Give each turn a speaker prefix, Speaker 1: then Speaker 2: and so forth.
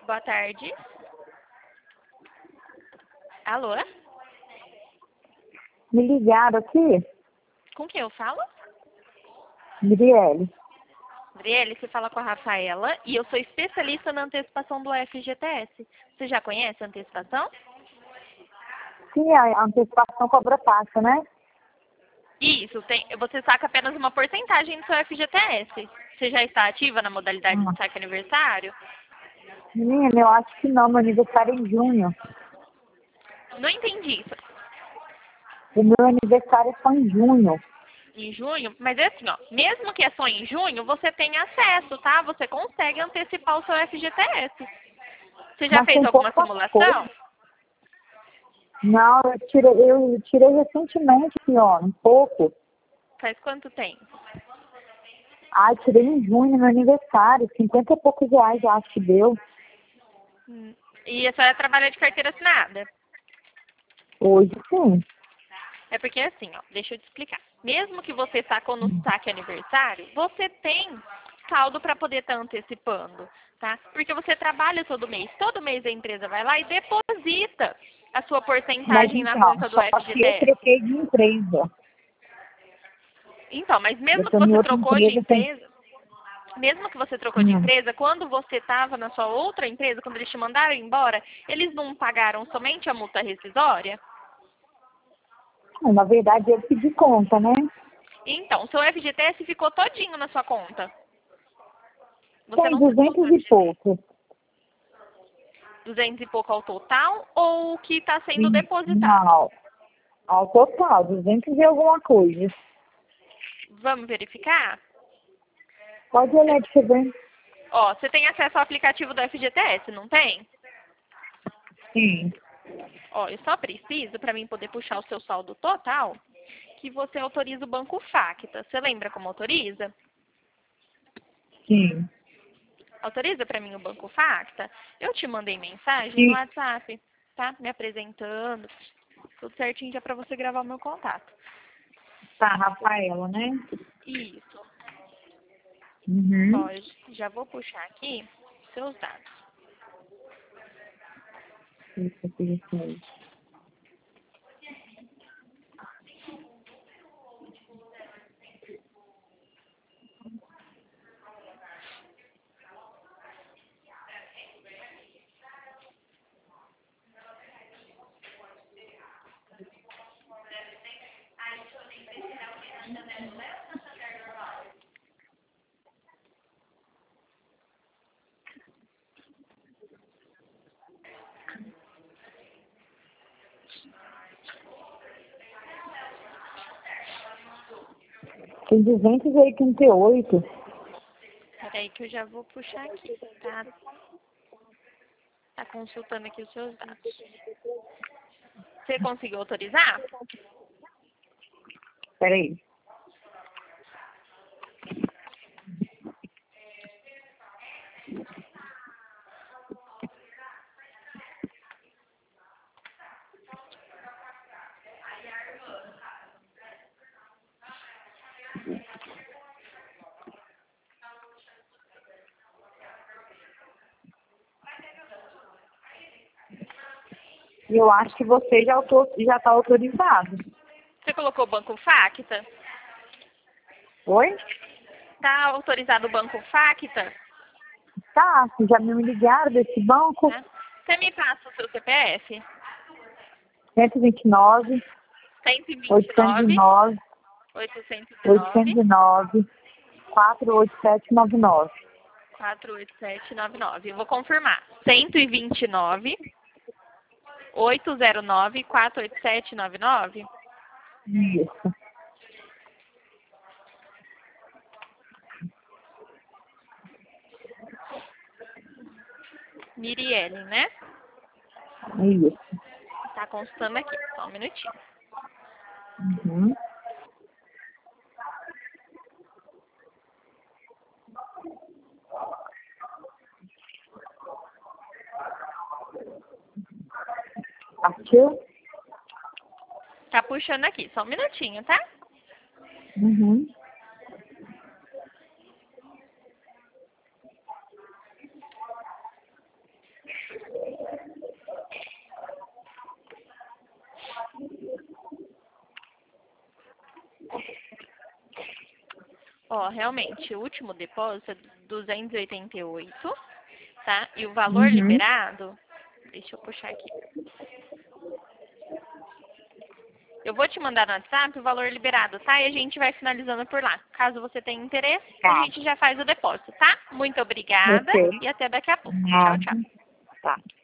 Speaker 1: Boa tarde. Alô?
Speaker 2: Me ligaram aqui,
Speaker 1: Com quem eu falo?
Speaker 2: Mirielle.
Speaker 1: Adriele, você fala com a Rafaela e eu sou especialista na antecipação do FGTS. Você já conhece a antecipação?
Speaker 2: Sim, a antecipação cobra taxa, né?
Speaker 1: Isso, você saca apenas uma porcentagem do seu FGTS. Você já está ativa na modalidade de saque aniversário?
Speaker 2: Menina, eu acho que não, meu aniversário é em junho.
Speaker 1: Não entendi isso.
Speaker 2: O meu aniversário é só em junho.
Speaker 1: Em junho, mas é assim, ó, mesmo que é só em junho, você tem acesso, tá? Você consegue antecipar o seu FGTS. Você já
Speaker 2: Mas
Speaker 1: fez
Speaker 2: tem
Speaker 1: alguma
Speaker 2: poucas coisas.
Speaker 1: simulação?
Speaker 2: Não, eu tirei recentemente, aqui, ó, um pouco.
Speaker 1: Faz quanto tempo?
Speaker 2: Tirei em junho, meu aniversário, 50 e poucos reais, eu acho que deu.
Speaker 1: E a senhora trabalha de carteira assinada?
Speaker 2: Hoje, sim.
Speaker 1: É porque assim, ó, deixa eu te explicar. Mesmo que você sacou no saque aniversário, você tem saldo para poder estar antecipando, tá? Porque você trabalha todo mês. Todo mês a empresa vai lá e deposita a sua
Speaker 2: Mas
Speaker 1: porcentagem na
Speaker 2: então,
Speaker 1: conta do
Speaker 2: só que eu
Speaker 1: FGTS.
Speaker 2: troquei de empresa.
Speaker 1: Então, mas
Speaker 2: Eu
Speaker 1: mesmo que
Speaker 2: tô em
Speaker 1: você
Speaker 2: outra
Speaker 1: trocou de
Speaker 2: empresa, tem...
Speaker 1: empresa, mesmo que você trocou de empresa, quando você estava na sua outra empresa, quando eles te mandaram embora, eles não pagaram somente a multa rescisória?
Speaker 2: Na verdade, eu pedi conta, né?
Speaker 1: Então, seu FGTS ficou todinho na sua conta. Você
Speaker 2: Tem
Speaker 1: não sacou seu
Speaker 2: 200 e
Speaker 1: FGTS.
Speaker 2: pouco.
Speaker 1: 200 e pouco ao total ou o que está sendo depositado?
Speaker 2: Não, ao total, 200 e alguma coisa.
Speaker 1: Vamos verificar?
Speaker 2: Pode olhar de ver.
Speaker 1: Ó, você tem acesso ao aplicativo do FGTS, não tem?
Speaker 2: Sim,
Speaker 1: Ó, eu só preciso, para mim poder puxar o seu saldo total, que você autorize o Banco Facta. Você lembra como autoriza?
Speaker 2: sim.
Speaker 1: Autoriza para mim o Banco Facta? Eu te mandei mensagem no
Speaker 2: Sim.
Speaker 1: WhatsApp, tá? Me apresentando, tudo certinho já para você gravar o meu contato.
Speaker 2: Tá, Rafaela, né?
Speaker 1: Isso.
Speaker 2: Uhum.
Speaker 1: Ó, já vou puxar aqui seus dados.
Speaker 2: Isso aqui, isso. 288.
Speaker 1: Peraí que eu já vou puxar aqui, tá? Tá consultando aqui os seus dados. Você conseguiu autorizar?
Speaker 2: Peraí. Eu acho que você já está autorizado.
Speaker 1: Você colocou o Banco Facta?
Speaker 2: Oi?
Speaker 1: Tá autorizado o Banco Facta?
Speaker 2: Tá, já me ligaram desse banco.
Speaker 1: Tá? Você me passa o seu CPF?
Speaker 2: 129,
Speaker 1: 129,
Speaker 2: 809,
Speaker 1: 809,
Speaker 2: 809, 48799.
Speaker 1: 48799. Eu vou confirmar. 129, 809, 48799.
Speaker 2: Isso.
Speaker 1: Mirielle, né?
Speaker 2: Isso.
Speaker 1: Tá constando aqui. Só um minutinho.
Speaker 2: Uhum. Partiu?
Speaker 1: Tá puxando aqui. Só um minutinho, tá?
Speaker 2: Uhum.
Speaker 1: Ó, realmente, o último depósito é 288, tá? E o valor liberado, deixa eu puxar aqui. Eu vou te mandar no WhatsApp o valor liberado, tá? E a gente vai finalizando por lá. Caso você tenha interesse, a gente já faz o depósito, tá? Muito obrigada
Speaker 2: Ok.
Speaker 1: e até daqui a pouco. Tchau, tchau.
Speaker 2: Tá.